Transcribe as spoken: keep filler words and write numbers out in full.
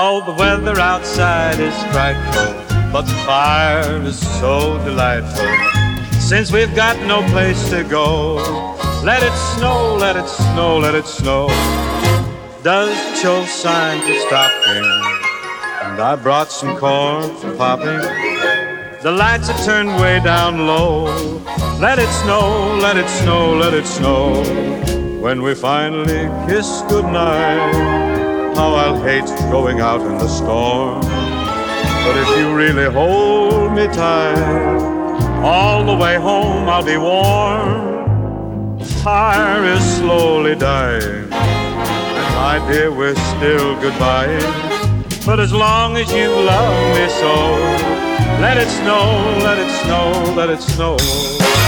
Oh, the weather outside is frightful, but the fire is so delightful. Since we've got no place to go, let it snow, let it snow, let it snow. Does show signs of stopping, and I brought some corn for popping. The lights are turned way down low. Let it snow, let it snow, let it snow. When we finally kiss goodnight, how I'll hate going out in the storm. But if you really hold me tight, all the way home I'll be warm. The fire is slowly dying, and my dear, we're still goodbye. But as long as you love me so, let it snow, let it snow, let it snow.